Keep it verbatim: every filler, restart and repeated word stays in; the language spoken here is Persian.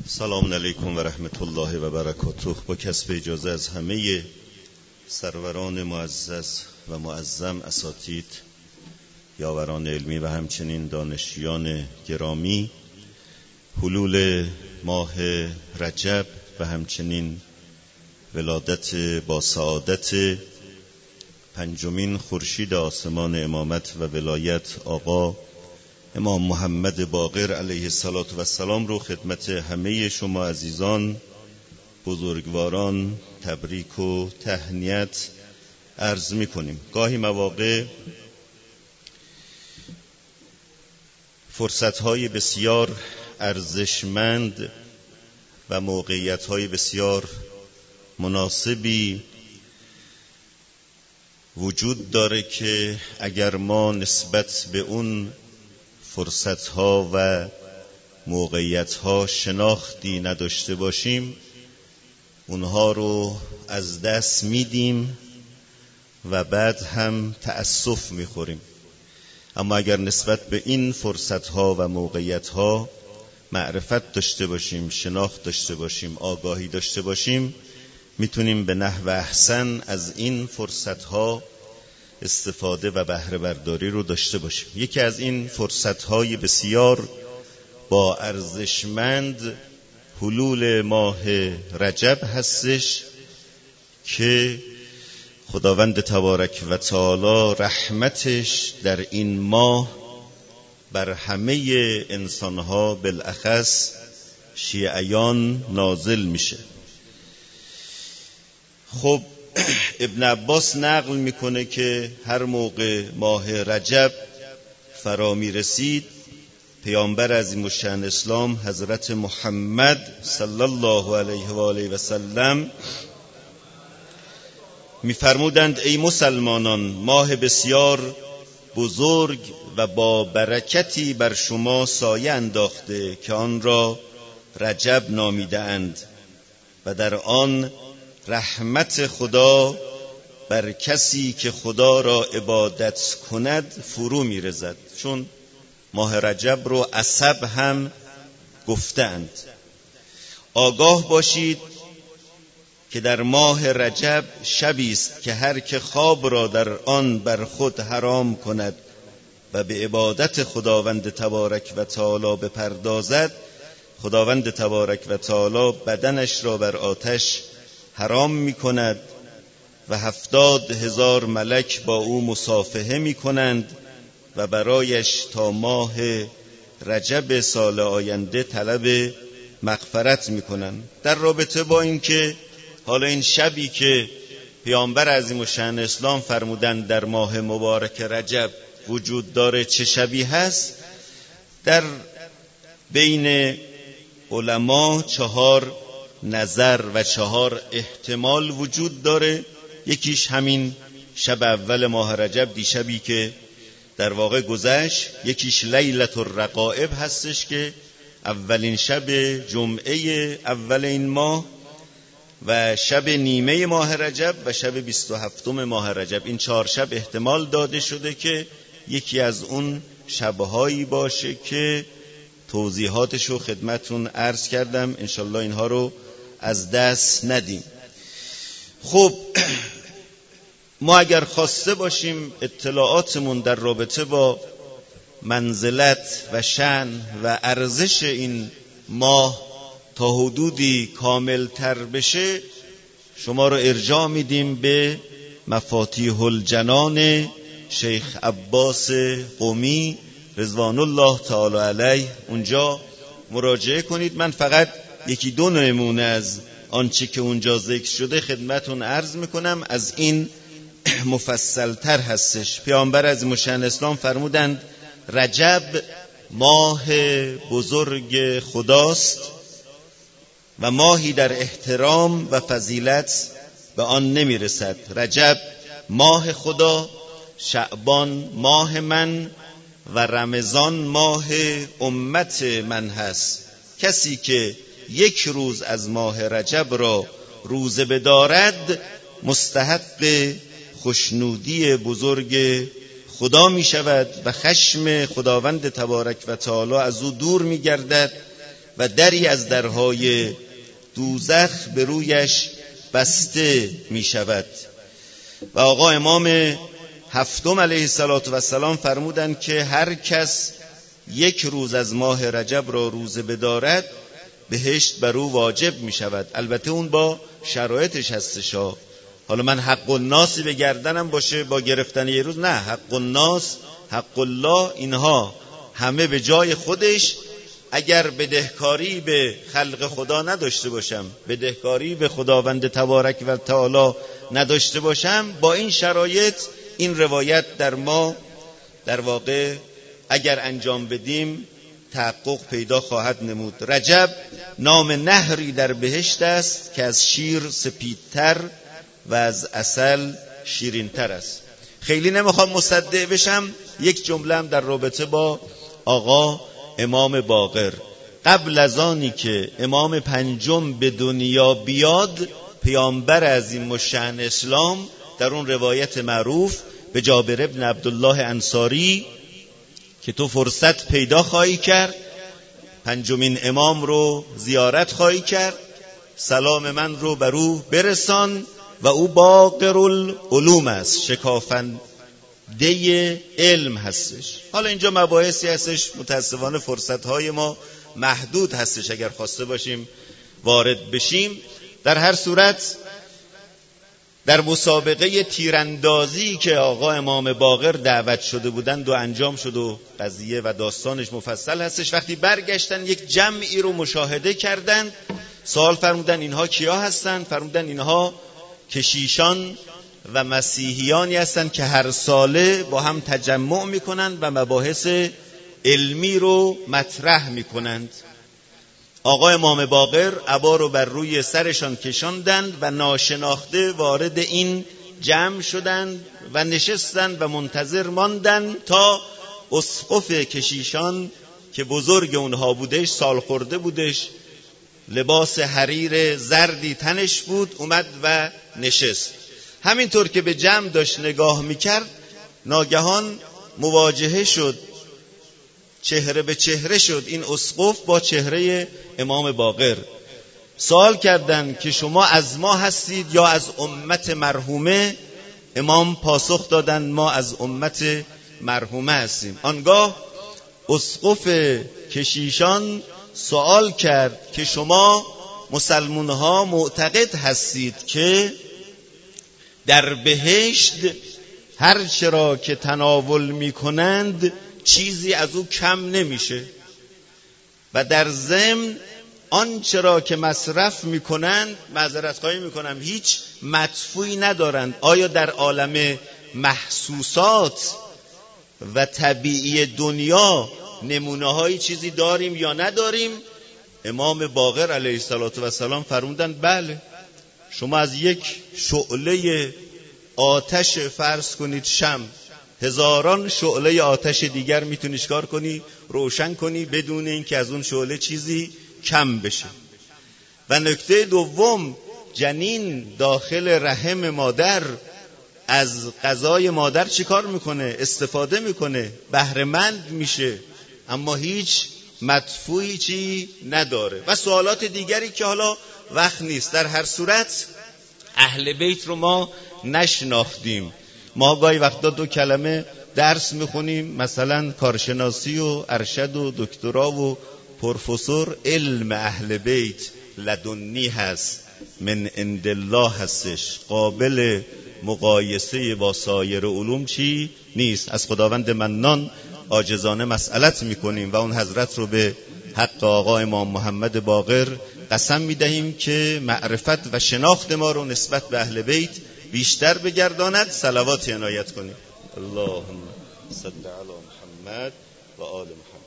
سلام علیکم و رحمت الله و برکاته. با کسب اجازه از همه سروران معزز و معظم، اساتید، یاوران علمی و همچنین دانشیان گرامی، حلول ماه رجب و همچنین ولادت با سعادت پنجمین خورشید آسمان امامت و ولایت آقا امام محمد باقر علیه السلام رو خدمت همه شما عزیزان بزرگواران تبریک و تهنیت عرض می کنیم. گاهی مواقع فرصت‌های بسیار ارزشمند و موقعیت‌های بسیار مناسبی وجود داره که اگر ما نسبت به اون فرصت‌ها و موقعیت‌ها شناختی نداشته باشیم اونها رو از دست میدیم و بعد هم تأسف میخوریم. اما اگر نسبت به این فرصت‌ها و موقعیت‌ها معرفت داشته باشیم، شناخت داشته باشیم، آگاهی داشته باشیم، میتونیم به نحو احسن از این فرصت‌ها استفاده و بهره برداری رو داشته باشیم. یکی از این فرصت‌های بسیار با ارزشمند حلول ماه رجب هستش که خداوند تبارک و تعالی رحمتش در این ماه بر همه انسانها بالاخص شیعیان نازل میشه. خب ابن عباس نقل میکنه که هر موقع ماه رجب فرا میرسید پیامبر عظیم الشأن اسلام حضرت محمد صلی الله علیه و آله و سلم میفرمودند ای مسلمانان، ماه بسیار بزرگ و با برکتی بر شما سایه انداخته که آن را رجب نامیده اند و در آن رحمت خدا بر کسی که خدا را عبادت کند فرو میرزد. چون ماه رجب رو عصب هم گفتند. آگاه باشید که در ماه رجب شبی است که هر که خواب را در آن بر خود حرام کند و به عبادت خداوند تبارک و تعالی بپردازد، خداوند تبارک و تعالی بدنش را بر آتش حرام می کند و هفتاد هزار ملک با او مصافحه می کنند و برایش تا ماه رجب سال آینده طلب مغفرت می کنند. در رابطه با این که حالا این شبی که پیامبر عظیم الشأن اسلام فرمودند در ماه مبارک رجب وجود داره چه شبی هست، در بین علما چهار نظر و چهار احتمال وجود داره. یکیش همین شب اول ماه رجب، دیشبی که در واقع گذشت. یکیش لیلة الرقائب هستش که اولین شب جمعه اول این ماه و شب نیمه ماه رجب و شب بیست و هفتم ماه رجب. این چهار شب احتمال داده شده که یکی از اون شبهایی باشه که توضیحاتشو خدمتون عرض کردم. انشالله اینها رو از دست ندیم. خب ما اگر خواسته باشیم اطلاعاتمون در رابطه با منزلت و شأن و ارزش این ماه تا حدودی کامل تر بشه، شما رو ارجاع میدیم به مفاتیح الجنان شیخ عباس قمی رضوان الله تعالی علیه. اونجا مراجعه کنید. من فقط یکی دو نمونه از آنچه که اونجا ذکر شده خدمتون عرض میکنم. از این مفصل تر هستش. پیامبر عظیم الشأن اسلام فرمودند رجب ماه بزرگ خداست و ماهی در احترام و فضیلت به آن نمیرسد. رجب ماه خدا، شعبان ماه من و رمضان ماه امت من هست. کسی که یک روز از ماه رجب را روزه بدارد مستحق خوشنودی بزرگ خدا می شود و خشم خداوند تبارک و تعالی از او دور می گردد و دری از درهای دوزخ به رویش بسته می شود. و آقا امام هفتم علیه السلام فرمودند که هر کس یک روز از ماه رجب را روزه بدارد بهشت بر او واجب می شود. البته اون با شرایطش هستش. حالا من حق الناسی به گردنم باشه با گرفتن یه روز، نه، حق الناس، حق الله، اینها همه به جای خودش. اگر بدهکاری به خلق خدا نداشته باشم، بدهکاری به خداوند تبارک و تعالی نداشته باشم، با این شرایط این روایت در ما در واقع اگر انجام بدیم تحقق پیدا خواهد نمود. رجب نام نهری در بهشت است که از شیر سپیدتر و از عسل شیرینتر است. خیلی نمیخوام مصدق بشم، یک جمله هم در رابطه با آقا امام باقر. قبل از آنی که امام پنجم به دنیا بیاد، پیامبر عظیم الشأن اسلام در اون روایت معروف به جابر ابن عبدالله انصاری که تو فرصت پیدا خواهی کرد، پنجمین امام رو زیارت خواهی کرد، سلام من رو بر او برسان و او باقر العلوم است، شکافنده علم هستش. حالا اینجا مباحثی هستش، متاسفانه فرصتهای ما محدود هستش اگر خواسته باشیم وارد بشیم. در هر صورت در مسابقه تیراندازی که آقا امام باقر دعوت شده بودند و انجام شد و قضیه و داستانش مفصل هستش، وقتی برگشتن یک جمعی رو مشاهده کردند، سوال فرمودن اینها کیا هستند؟ فرمودن اینها کشیشان و مسیحیانی هستند که هر ساله با هم تجمع میکنند و مباحث علمی رو مطرح میکنند. آقا امام باقر عبا رو بر روی سرشان کشاندند و ناشناخته وارد این جمع شدند و نشستند و منتظر ماندند تا اسقف کشیشان که بزرگ اونها بودش، سال خورده بودش، لباس حریر زردی تنش بود، اومد و نشست. همینطور که به جمع داشت نگاه میکرد، ناگهان مواجهه شد، چهره به چهره شد این اسقف با چهره امام باقر. سوال کردند که شما از ما هستید یا از امت مرحومه؟ امام پاسخ دادند ما از امت مرحومه هستیم. آنگاه اسقف کشیشان سوال کرد که شما مسلمان ها معتقد هستید که در بهشت هر چرا که تناول می کنند چیزی از او کم نمیشه و در ضمن آنچه را که مصرف میکنند، معذرت خواهی میکنم، هیچ مدفوعی ندارند؟ آیا در عالم محسوسات و طبیعی دنیا نمونه های چیزی داریم یا نداریم؟ امام باقر علیه السلام فرمودند بله. شما از یک شعله آتش فرض کنید شمع، هزاران شعله آتش دیگر میتونی چیکار کنی؟ روشن کنی بدون اینکه از اون شعله چیزی کم بشه. و نکته دوم، جنین داخل رحم مادر از غذای مادر چیکار میکنه؟ استفاده میکنه، بهره مند میشه، اما هیچ مدفوعی چی نداره و سوالات دیگری که حالا وقت نیست. در هر صورت اهل بیت رو ما نشناختیم. ما گاهی وقتا دو کلمه درس میخونیم، مثلا کارشناسی و ارشد و دکترا و پروفسور، علم اهل بیت لدنی هست، من عند الله هستش، قابل مقایسه با سایر علوم چی نیست. از خداوند منان عاجزانه مسئلت میکنیم و اون حضرت رو به حق آقا امام محمد باقر قسم میدهیم که معرفت و شناخت ما رو نسبت به اهل بیت بیشتر بگرداند. صلوات عنایت کنیم. اللهم صل علی محمد و آل محمد.